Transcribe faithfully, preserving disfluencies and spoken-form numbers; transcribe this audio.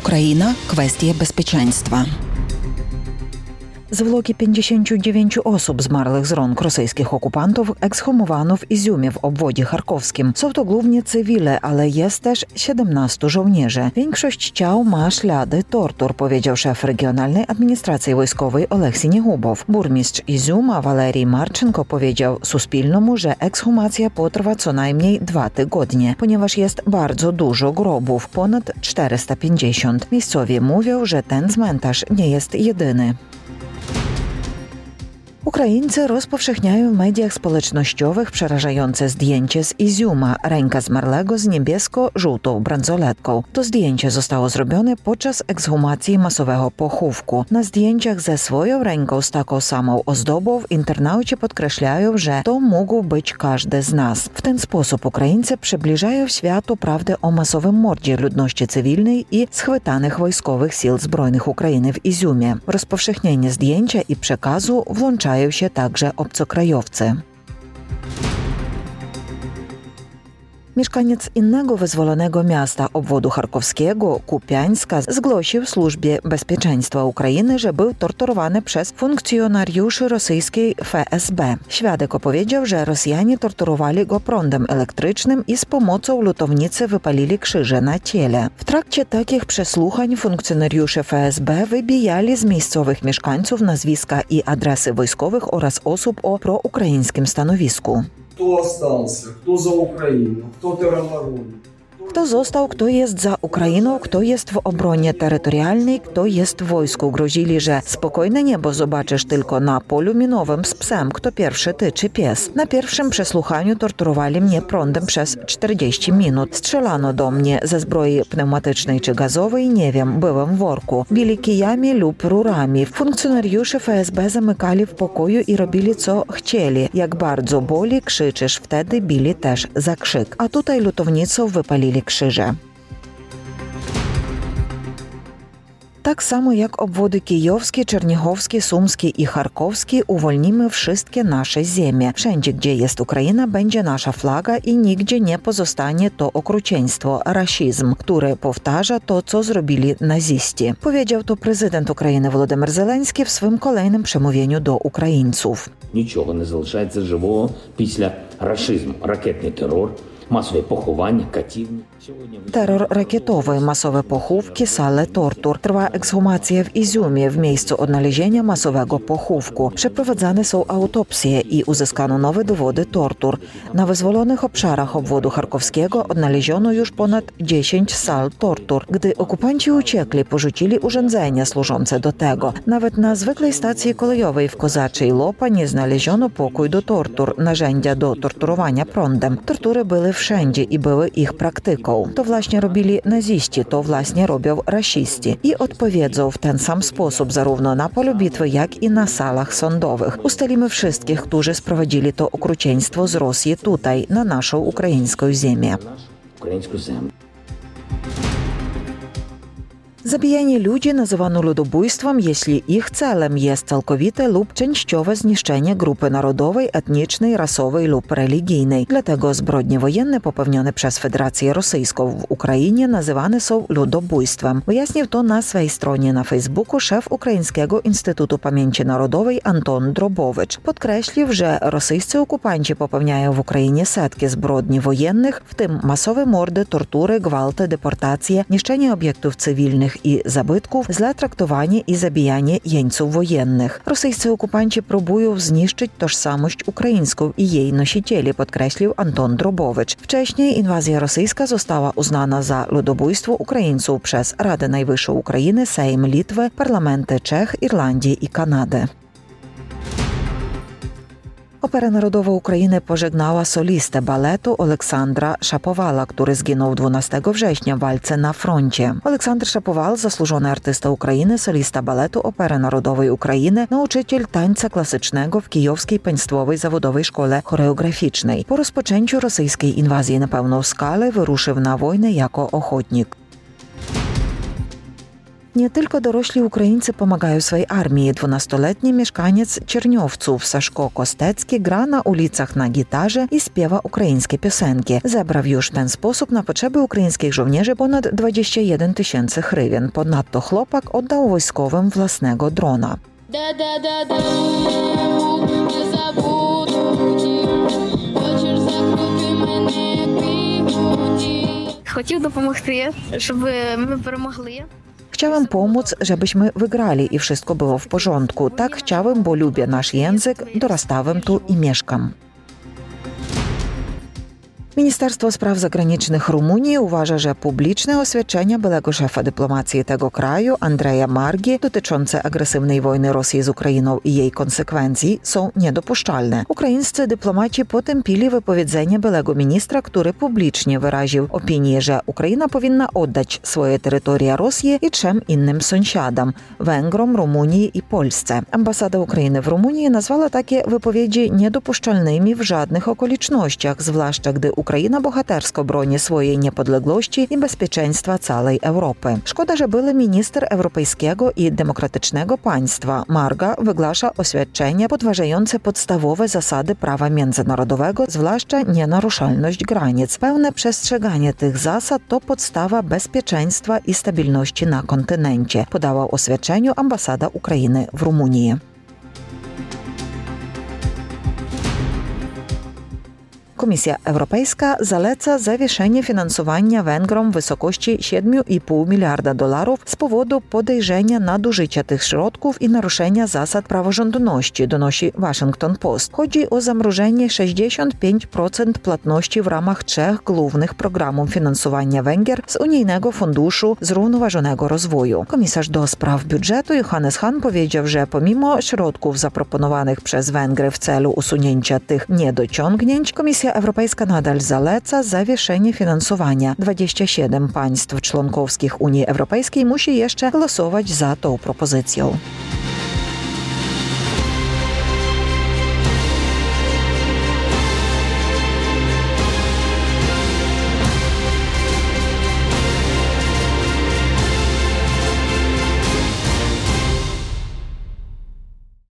Ukraina – kwestie bezpieczeństwa. Zwłoki pięćdziesięciu dziewięciu osób zmarłych z rąk rosyjskich okupantów ekshumowano w Iziumie w obwodzie charkowskim. Są to głównie cywile, ale jest też siedemnastu żołnierzy. Większość ciał ma ślady tortur, powiedział szef Regionalnej Administracji Wojskowej Oleksij Niegubow. Burmistrz Iziuma Walerij Marczenko powiedział Suspilnому, że ekshumacja potrwa co najmniej dwa tygodnie, ponieważ jest bardzo dużo grobów, ponad czterysta pięćdziesiąt. Miejscowi mówią, że ten cmentarz nie jest jedyny. Ukraińcy rozpowszechniają w mediach społecznościowych przerażające zdjęcie z Iziuma, ręka zmarłego z niebiesko-żółtą bransoletką. To zdjęcie zostało zrobione podczas ekshumacji masowego pochówku. Na zdjęciach ze swoją ręką z taką samą ozdobą w internaucie podkreślają, że to mógł być każdy z nas. W ten sposób Ukraińcy przybliżają światu prawdę o masowym mordzie ludności cywilnej i schwytanych wojskowych sił zbrojnych Ukrainy w Iziumie. W rozpowszechnienie zdjęcia i przekazu włączają się także obcokrajowcy. Mieszkaniec innego wyzwolonego miasta obwodu charkowskiego, Kupiańska, zgłosił służbie bezpieczeństwa Ukrainy, że był torturowany przez funkcjonariuszy rosyjskiej F S B. Świadek opowiedział, że Rosjanie torturowali go prądem elektrycznym i z pomocą lutownicy wypalili krzyże na ciele. W trakcie takich przesłuchań funkcjonariusze F S B wybijali z miejscowych mieszkańców nazwiska i adresy wojskowych oraz osób o proukraińskim stanowisku. Kto остался, kto za Ukrainę, kto terroryzuje. Kto został, kto jest za Ukrainą, kto jest w obronie terytorialnej, kto jest w wojsku. Grozili, że spokojne niebo zobaczysz tylko na polu minowym z psem, kto pierwszy, ty czy pies. Na pierwszym przesłuchaniu torturowali mnie prądem przez czterdzieści minut. Strzelano do mnie ze zbroi pneumatycznej czy gazowej, nie wiem, byłem w worku. Bili kijami lub rurami. Funkcjonariusze F S B zamykali w pokoju i robili co chcieli. Jak bardzo boli, krzyczysz, wtedy bili też za krzyk. A tutaj lutownicą wypalili krzyże. Tak samo jak obwody kijowskie, czernichowskie, sumskie i charkowskie uwolnimy wszystkie nasze ziemie. Wszędzie, gdzie jest Ukraina, będzie nasza flaga i nigdzie nie pozostanie to okrucieństwo, rasizm, który powtarza to, co zrobili naziści. Powiedział to prezydent України Володимир Зеленський w swym kolejnym przemówieniu do Ukraińców. Нічого не залишається живого після рашизму. Ракетний терор, масові поховання, катівні. Terror rakietowy, masowe pochówki, sale tortur. Trwa ekshumacja w Iziumie, w miejscu odnalezienia masowego pochówku. Przeprowadzane są autopsje i uzyskano nowe dowody tortur. Na wyzwolonych obszarach obwodu charkowskiego odnaleziono już ponad dziesięć sal tortur. Gdy okupanci uciekli, porzucili urządzenia służące do tego. Nawet na zwykłej stacji kolejowej w Kozaczej Lopa nie znaleziono pokój do tortur, narzędzia do torturowania prądem. Tortury były wszędzie i były ich praktyką. To właśnie robili naziści, to właśnie robią rasiści i odpowiedzą w ten sam sposób zarówno na polu bitwy, jak i na salach sądowych. Ustalimy wszystkich, którzy sprowadzili to okrucieństwo z Rosji tutaj, na naszą ukraińską ziemię. Zabijanie ludzi nazywano ludobójstwem, jeśli ich celem jest całkowite lub częściowe zniszczenie grupy narodowej, etnicznej, rasowej lub religijnej. Dlatego zbrodnie wojenne popełnione przez Federację Rosyjską w Ukrainie nazywane są ludobójstwem. Wyjaśnił to na swej stronie na Facebooku szef Ukraińskiego Instytutu Pamięci Narodowej Anton Drobowicz. Podkreślił, że rosyjscy okupanci popełniają w Ukrainie setki zbrodni wojennych, w tym masowe mordy, tortury, gwałty, deportacje, niszczenie obiektów cywilnych i zabytków, złe traktowanie i zabijanie jeńców wojennych. Rosyjscy okupanci próbują zniszczyć tożsamość ukraińską i jej nosicieli, podkreślił Anton Drobowicz. Wcześniej inwazja rosyjska została uznana za ludobójstwo Ukraińców przez Radę Najwyższą Ukrainy, Sejm Litwy, parlamenty Czech, Irlandii i Kanady. Opera Narodowa Ukrainy pożegnała solistę baletu Oleksandra Szapowala, który zginął dwunastego września w walce na froncie. Oleksandr Szapowal, zasłużony artysta Ukrainy, solista baletu Opery Narodowej Ukrainy, nauczyciel tańca klasycznego w Kijowskiej Państwowej Zawodowej Szkole Choreograficznej. Po rozpoczęciu rosyjskiej inwazji na pełną skalę wyruszył na wojnę jako ochotnik. Nie tylko dorośli Українці pomagają swojej armii. Dwunastoletni mieszkaniec Czerniowców Saszko Kostecki gra na ulicach na gitarze i śpiewa ukraińskie piosenki. Zebrał już w ten sposób na potrzeby ukraińskich żołnierzy ponad dwadzieścia jeden tysięcy hrywien. Ponadto chłopak oddał wojskowym własnego drona. Хотів допомогти, щоб ми перемогли. Chciałem pomóc, żebyśmy wygrali i wszystko było w porządku. Tak chciałem, bo lubię nasz język, dorastałem tu i mieszkam. Ministerstwo Spraw Zagranicznych Rumunii uważa, że publiczne oświadczenia byłego szefa dyplomacji tego kraju, Andreja Margi, dotyczące agresywnej wojny Rosji z Ukrainą i jej konsekwencji są niedopuszczalne. Ukraińscy dyplomaci potępili wypowiedzenie byłego ministra, który publicznie wyraził opinię, że Ukraina powinna oddać swoje terytoria Rosji i trzem innym sąsiadom – Węgrom, Rumunii i Polsce. Ambasada Ukrainy w Rumunii nazwała takie wypowiedzi niedopuszczalnymi w żadnych okolicznościach, zwłaszcza gdy Ukraina bohatersko broni swojej niepodległości i bezpieczeństwa całej Europy. Szkoda, że były minister europejskiego i demokratycznego państwa Marga wygłasza oświadczenie podważające podstawowe zasady prawa międzynarodowego, zwłaszcza nienaruszalność granic. Pełne przestrzeganie tych zasad to podstawa bezpieczeństwa i stabilności na kontynencie, podała w oświadczeniu ambasada Ukrainy w Rumunii. Komisja Europejska zaleca zawieszenie finansowania Węgrom w wysokości siedem i pół miliarda dolarów z powodu podejrzenia nadużycia tych środków i naruszenia zasad praworządności, donosi Washington Post. Chodzi o zamrożenie sześćdziesiąt pięć procent płatności w ramach trzech głównych programów finansowania Węgier z Unijnego Funduszu Zrównoważonego Rozwoju. Komisarz do spraw budżetu Johannes Hahn powiedział, że pomimo środków zaproponowanych przez Węgry w celu usunięcia tych niedociągnięć, Komisja Europejska nadal zaleca zawieszenie finansowania. dwadzieścia siedem państw członkowskich Unii Europejskiej musi jeszcze głosować za tą propozycją.